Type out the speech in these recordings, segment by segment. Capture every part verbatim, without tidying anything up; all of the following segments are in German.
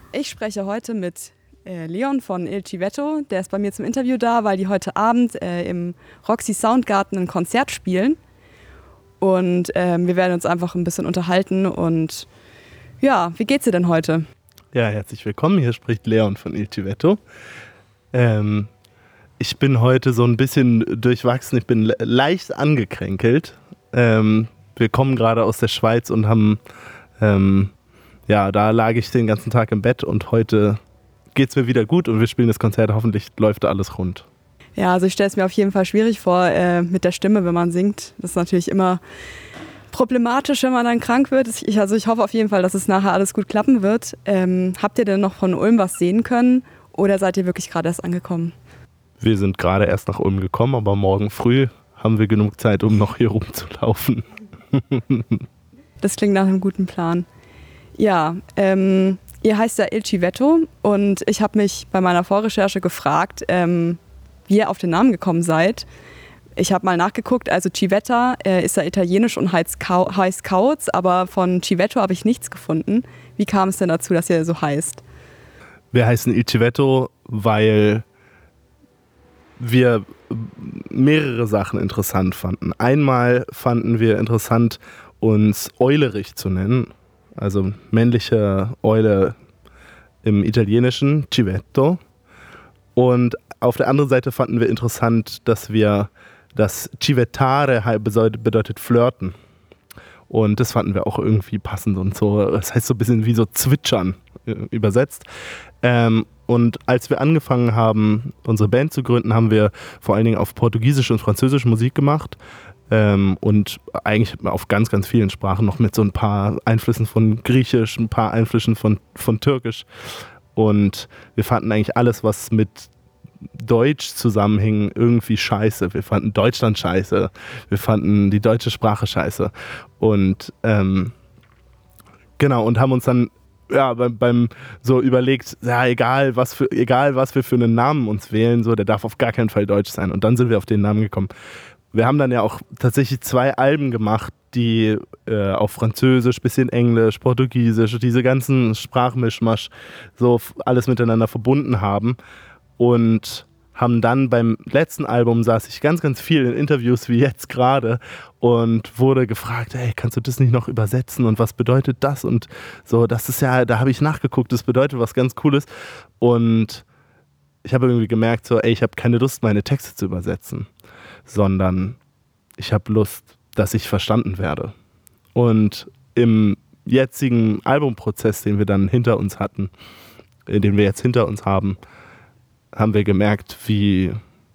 Ich spreche heute mit äh, Leon von Il Civetto. Der ist bei mir zum Interview da, weil die heute Abend äh, im Roxy Soundgarten ein Konzert spielen. Und ähm, wir werden uns einfach ein bisschen unterhalten. Und ja, wie geht's dir denn heute? Ja, herzlich willkommen. Hier spricht Leon von Il Civetto. Ähm, ich bin heute so ein bisschen durchwachsen. Ich bin le- leicht angekränkelt. Ähm, wir kommen gerade aus der Schweiz und haben... Ähm, Ja, da lag ich den ganzen Tag im Bett und heute geht's mir wieder gut und wir spielen das Konzert. Hoffentlich läuft da alles rund. Ja, also ich stelle es mir auf jeden Fall schwierig vor äh, mit der Stimme, wenn man singt. Das ist natürlich immer problematisch, wenn man dann krank wird. Ich, also ich hoffe auf jeden Fall, dass es nachher alles gut klappen wird. Ähm, habt ihr denn noch von Ulm was sehen können oder seid ihr wirklich gerade erst angekommen? Wir sind gerade erst nach Ulm gekommen, aber morgen früh haben wir genug Zeit, um noch hier rumzulaufen. Das klingt nach einem guten Plan. Ja, ähm, ihr heißt ja Il Civetto und ich habe mich bei meiner Vorrecherche gefragt, ähm, wie ihr auf den Namen gekommen seid. Ich habe mal nachgeguckt, also Civetta äh, ist ja italienisch und heißt, Kau- heißt Kauz, aber von Civetto habe ich nichts gefunden. Wie kam es denn dazu, dass ihr so heißt? Wir heißen Il Civetto, weil wir mehrere Sachen interessant fanden. Einmal fanden wir interessant, uns Eulerich zu nennen. Also männliche Eule im Italienischen, Civetto. Und auf der anderen Seite fanden wir interessant, dass wir das Civettare bedeutet flirten. Und das fanden wir auch irgendwie passend und so. Das heißt so ein bisschen wie so zwitschern übersetzt. Ähm, und als wir angefangen haben, unsere Band zu gründen, haben wir vor allen Dingen auf Portugiesisch und Französisch Musik gemacht. Ähm, und eigentlich auf ganz, ganz vielen Sprachen, noch mit so ein paar Einflüssen von Griechisch, ein paar Einflüssen von, von Türkisch. Und wir fanden eigentlich alles, was mit Deutsch zusammenhing, irgendwie scheiße. Wir fanden Deutschland scheiße. Wir fanden die deutsche Sprache scheiße. Und ähm, genau, und haben uns dann ja, beim, beim so überlegt, ja, egal was, für, egal was wir für einen Namen uns wählen, so, der darf auf gar keinen Fall deutsch sein. Und dann sind wir auf den Namen gekommen. Wir haben dann ja auch tatsächlich zwei Alben gemacht, die äh, auf Französisch, bisschen Englisch, Portugiesisch, diese ganzen Sprachmischmasch so alles miteinander verbunden haben. Und haben dann beim letzten Album, saß ich ganz, ganz viel in Interviews wie jetzt gerade und wurde gefragt, hey, kannst du das nicht noch übersetzen und was bedeutet das? Und so, das ist ja, da habe ich nachgeguckt, das bedeutet was ganz Cooles. Und ich habe irgendwie gemerkt, so, ey, ich habe keine Lust, meine Texte zu übersetzen, sondern ich habe Lust, dass ich verstanden werde. Und im jetzigen Albumprozess, den wir dann hinter uns hatten, den wir jetzt hinter uns haben, haben wir gemerkt, wie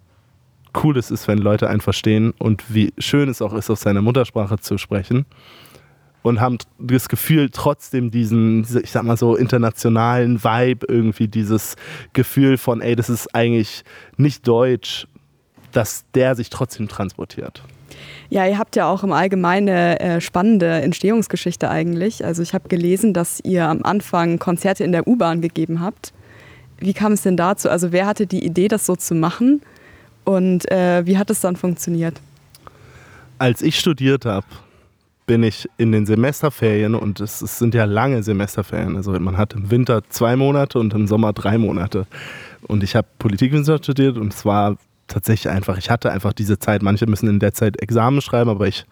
cool es ist, wenn Leute einen verstehen und wie schön es auch ist, auf seiner Muttersprache zu sprechen. Und haben das Gefühl, trotzdem diesen, ich sag mal so, internationalen Vibe, irgendwie dieses Gefühl von, ey, das ist eigentlich nicht deutsch, dass der sich trotzdem transportiert. Ja, ihr habt ja auch im Allgemeinen eine äh, spannende Entstehungsgeschichte eigentlich. Also ich habe gelesen, dass ihr am Anfang Konzerte in der U-Bahn gegeben habt. Wie kam es denn dazu? Also wer hatte die Idee, das so zu machen und äh, wie hat es dann funktioniert? Als ich studiert habe, bin ich in den Semesterferien, und es, es sind ja lange Semesterferien, also man hat im Winter zwei Monate und im Sommer drei Monate. Und ich habe Politikwissenschaft studiert und es war tatsächlich einfach, ich hatte einfach diese Zeit, manche müssen in der Zeit Examen schreiben, aber ich,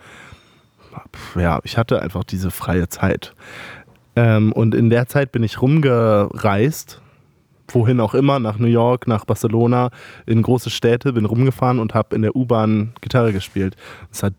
ja, ich hatte einfach diese freie Zeit. Ähm, und in der Zeit bin ich rumgereist, wohin auch immer, nach New York, nach Barcelona, in große Städte, bin rumgefahren und habe in der U-Bahn Gitarre gespielt. Das hat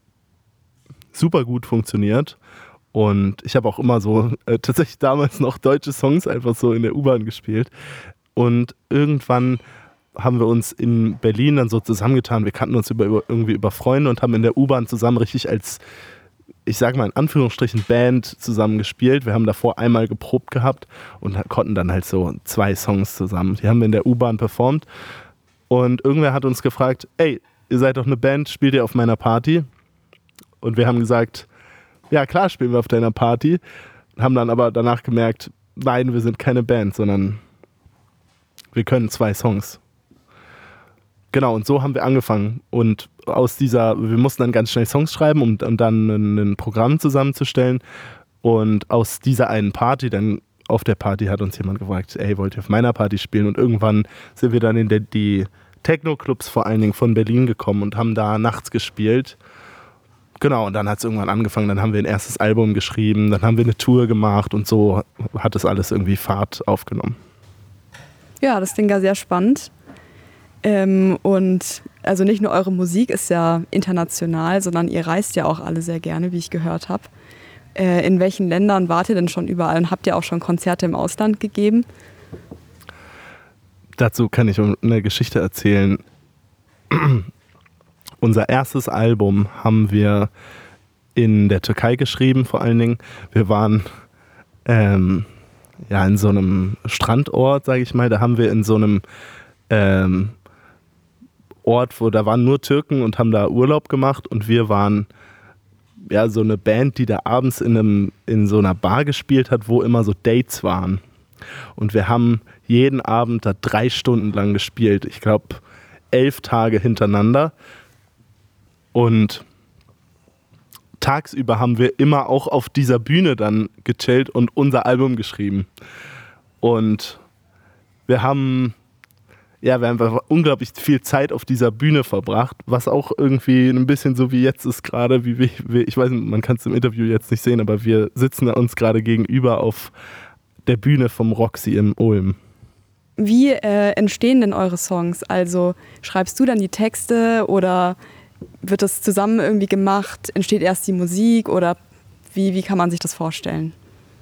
super gut funktioniert und ich habe auch immer so äh, tatsächlich damals noch deutsche Songs einfach so in der U-Bahn gespielt und irgendwann haben wir uns in Berlin dann so zusammengetan, wir kannten uns über, über, irgendwie über Freunde und haben in der U-Bahn zusammen richtig als, ich sage mal in Anführungsstrichen, Band zusammen gespielt. Wir haben davor einmal geprobt gehabt und konnten dann halt so zwei Songs zusammen. Die haben wir in der U-Bahn performt und irgendwer hat uns gefragt, ey, ihr seid doch eine Band, spielt ihr auf meiner Party? Und wir haben gesagt, ja klar spielen wir auf deiner Party, haben dann aber danach gemerkt, nein, wir sind keine Band, sondern wir können zwei Songs. Genau, und so haben wir angefangen. Und aus dieser, wir mussten dann ganz schnell Songs schreiben, um, um dann ein, ein Programm zusammenzustellen. Und aus dieser einen Party dann auf der Party hat uns jemand gefragt, ey, wollt ihr auf meiner Party spielen? Und irgendwann sind wir dann in der, die Techno-Clubs vor allen Dingen von Berlin gekommen und haben da nachts gespielt. Genau, und dann hat es irgendwann angefangen, dann haben wir ein erstes Album geschrieben, dann haben wir eine Tour gemacht und so hat es alles irgendwie Fahrt aufgenommen. Ja, das klingt ja sehr spannend. Ähm, und also nicht nur eure Musik ist ja international, sondern ihr reist ja auch alle sehr gerne, wie ich gehört habe. Äh, in welchen Ländern wart ihr denn schon überall und habt ihr auch schon Konzerte im Ausland gegeben? Dazu kann ich eine Geschichte erzählen. Unser erstes Album haben wir in der Türkei geschrieben, vor allen Dingen. Wir waren ähm, ja, in so einem Strandort, sage ich mal. Da haben wir in so einem ähm, Ort, wo da waren nur Türken und haben da Urlaub gemacht. Und wir waren ja so eine Band, die da abends in, einem, in so einer Bar gespielt hat, wo immer so Dates waren. Und wir haben jeden Abend da drei Stunden lang gespielt. Ich glaube, elf Tage hintereinander. Und tagsüber haben wir immer auch auf dieser Bühne dann gechillt und unser Album geschrieben. Und wir haben, ja, wir haben einfach unglaublich viel Zeit auf dieser Bühne verbracht, was auch irgendwie ein bisschen so wie jetzt ist gerade, wie wir, ich weiß nicht, man kann es im Interview jetzt nicht sehen, aber wir sitzen uns gerade gegenüber auf der Bühne vom Roxy in Ulm. Wie äh, entstehen denn eure Songs? Also schreibst du dann die Texte oder wird das zusammen irgendwie gemacht? Entsteht erst die Musik oder wie, wie kann man sich das vorstellen?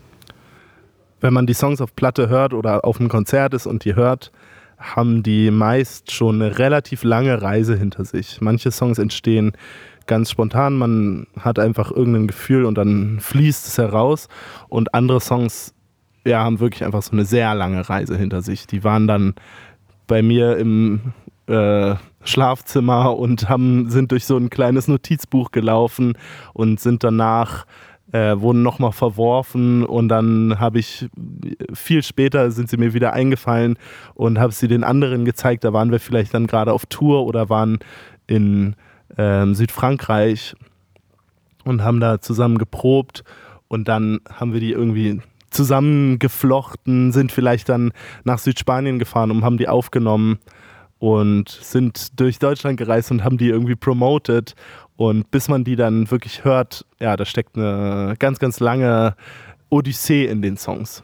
Wenn man die Songs auf Platte hört oder auf einem Konzert ist und die hört, haben die meist schon eine relativ lange Reise hinter sich. Manche Songs entstehen ganz spontan, man hat einfach irgendein Gefühl und dann fließt es heraus. Und andere Songs ja, haben wirklich einfach so eine sehr lange Reise hinter sich. Die waren dann bei mir im äh, Schlafzimmer und haben, sind durch so ein kleines Notizbuch gelaufen und sind danach, äh, wurden nochmal verworfen und dann habe ich, viel später sind sie mir wieder eingefallen und habe sie den anderen gezeigt. Da waren wir vielleicht dann gerade auf Tour oder waren in ähm, Südfrankreich und haben da zusammen geprobt und dann haben wir die irgendwie zusammengeflochten, sind vielleicht dann nach Südspanien gefahren und haben die aufgenommen und sind durch Deutschland gereist und haben die irgendwie promoted. Und bis man die dann wirklich hört, ja, da steckt eine ganz, ganz lange Odyssee in den Songs.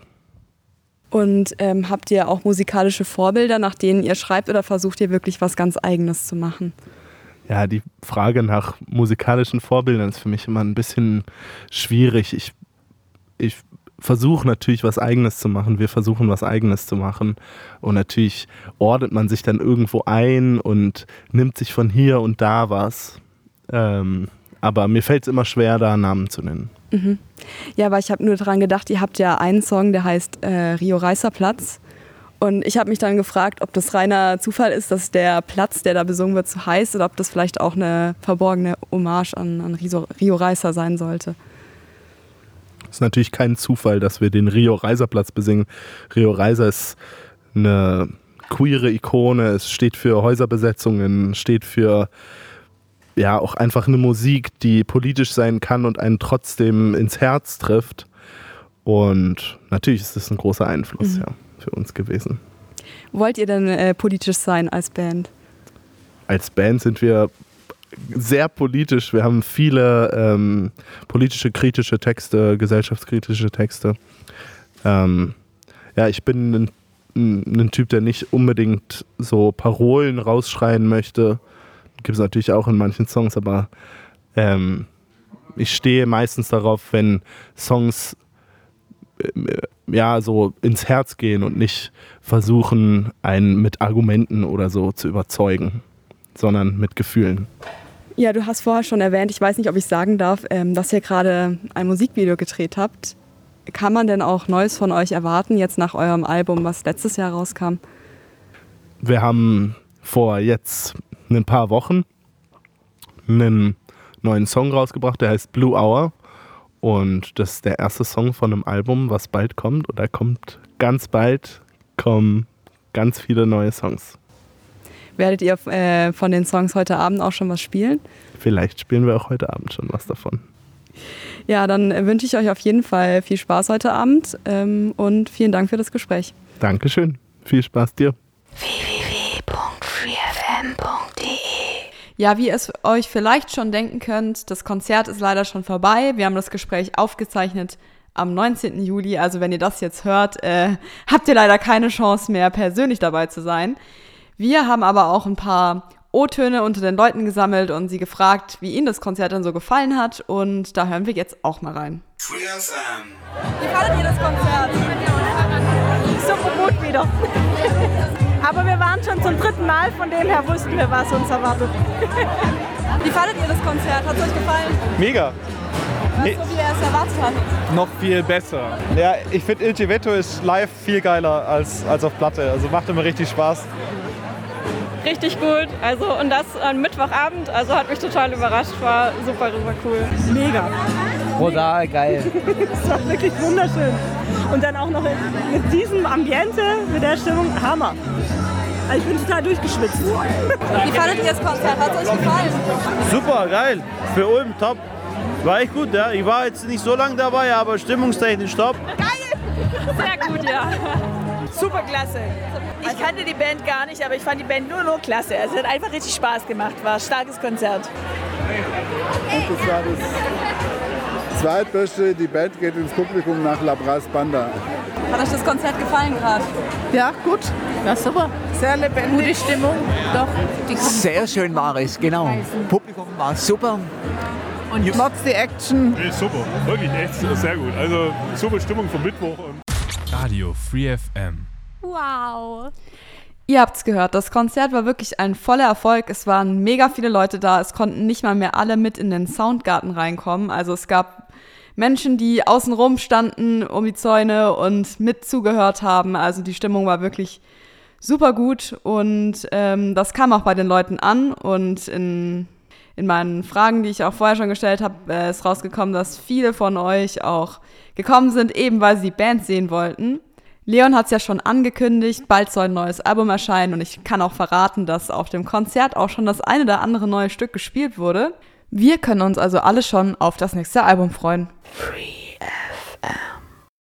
Und ähm, habt ihr auch musikalische Vorbilder, nach denen ihr schreibt, oder versucht ihr wirklich was ganz Eigenes zu machen? Ja, die Frage nach musikalischen Vorbildern ist für mich immer ein bisschen schwierig. Ich, ich versuche natürlich was Eigenes zu machen. Wir versuchen was Eigenes zu machen. Und natürlich ordnet man sich dann irgendwo ein und nimmt sich von hier und da was. Ähm, aber mir fällt es immer schwer, da Namen zu nennen. Mhm. Ja, aber ich habe nur daran gedacht, ihr habt ja einen Song, der heißt äh, Rio Reiser Platz. Und ich habe mich dann gefragt, ob das reiner Zufall ist, dass der Platz, der da besungen wird, so heißt, oder ob das vielleicht auch eine verborgene Hommage an, an Rio, Rio Reiser sein sollte. Es ist natürlich kein Zufall, dass wir den Rio Reiser Platz besingen. Rio Reiser ist eine queere Ikone, es steht für Häuserbesetzungen, steht für ja auch einfach eine Musik, die politisch sein kann und einen trotzdem ins Herz trifft. Und natürlich ist das ein großer Einfluss, mhm. ja, für uns gewesen. Wollt ihr denn äh, politisch sein als Band? Als Band sind wir sehr politisch. Wir haben viele ähm, politische, kritische Texte, gesellschaftskritische Texte. Ähm, ja, ich bin ein, ein Typ, der nicht unbedingt so Parolen rausschreien möchte. Gibt es natürlich auch in manchen Songs, aber ähm, ich stehe meistens darauf, wenn Songs äh, ja so ins Herz gehen und nicht versuchen, einen mit Argumenten oder so zu überzeugen, sondern mit Gefühlen. Ja, du hast vorher schon erwähnt, ich weiß nicht, ob ich sagen darf, ähm, dass ihr gerade ein Musikvideo gedreht habt. Kann man denn auch Neues von euch erwarten, jetzt nach eurem Album, was letztes Jahr rauskam? Wir haben vor jetzt ein paar Wochen einen neuen Song rausgebracht, der heißt Blue Hour. Und das ist der erste Song von einem Album, was bald kommt. Und da kommt ganz bald kommen ganz viele neue Songs. Werdet ihr äh, von den Songs heute Abend auch schon was spielen? Vielleicht spielen wir auch heute Abend schon was davon. Ja, dann wünsche ich euch auf jeden Fall viel Spaß heute Abend ähm, und vielen Dank für das Gespräch. Dankeschön. Viel Spaß dir. w w w punkt free f m punkt d e Ja, wie ihr es euch vielleicht schon denken könnt, das Konzert ist leider schon vorbei. Wir haben das Gespräch aufgezeichnet am neunzehnten Juli. Also wenn ihr das jetzt hört, äh, habt ihr leider keine Chance mehr, persönlich dabei zu sein. Wir haben aber auch ein paar O-Töne unter den Leuten gesammelt und sie gefragt, wie ihnen das Konzert dann so gefallen hat. Und da hören wir jetzt auch mal rein. Free F M. Wie fandet ihr das Konzert? Super gut wieder. Aber wir waren schon zum dritten Mal, von dem her wussten wir, was uns erwartet. Wie fandet ihr das Konzert? Hat es euch gefallen? Mega. Was so, wie ihr es erwartet habt? Noch viel besser. Ja, ich finde Il Civetto ist live viel geiler als, als auf Platte. Also macht immer richtig Spaß. Richtig gut. Also und das am Mittwochabend, also hat mich total überrascht, war super, super cool. Mega. Brutal geil. Das war wirklich wunderschön. Und dann auch noch mit diesem Ambiente, mit der Stimmung, Hammer. Also ich bin total durchgeschwitzt. Wie fandet ihr das Konzert? Hat es euch gefallen? Super, geil. Für Ulm top. War echt gut, ja. Ich war jetzt nicht so lange dabei, aber stimmungstechnisch top. Sehr gut, ja. Super klasse. Ich kannte die Band gar nicht, aber ich fand die Band nur nur klasse. Es hat einfach richtig Spaß gemacht. War ein starkes Konzert. Und das war das zweitbeste. Die Band geht ins Publikum nach La Brasse Banda. Hat euch das Konzert gefallen gerade? Ja, gut. Ja, super. Sehr lebendig. Gute Stimmung. Doch. Die Sehr schön war es, genau. Publikum war super. Und ich mag die Action. Nee, super. Wirklich echt sehr gut. Also super Stimmung vom Mittwoch. Und Radio Free F M. Wow. Ihr habt's gehört, das Konzert war wirklich ein voller Erfolg. Es waren mega viele Leute da. Es konnten nicht mal mehr alle mit in den Soundgarten reinkommen. Also es gab Menschen, die außenrum standen um die Zäune und mit zugehört haben. Also die Stimmung war wirklich super gut und ähm, das kam auch bei den Leuten an. Und in, in meinen Fragen, die ich auch vorher schon gestellt habe, äh, ist rausgekommen, dass viele von euch auch gekommen sind, eben weil sie die Band sehen wollten. Leon hat es ja schon angekündigt, bald soll ein neues Album erscheinen und ich kann auch verraten, dass auf dem Konzert auch schon das eine oder andere neue Stück gespielt wurde. Wir können uns also alle schon auf das nächste Album freuen. Free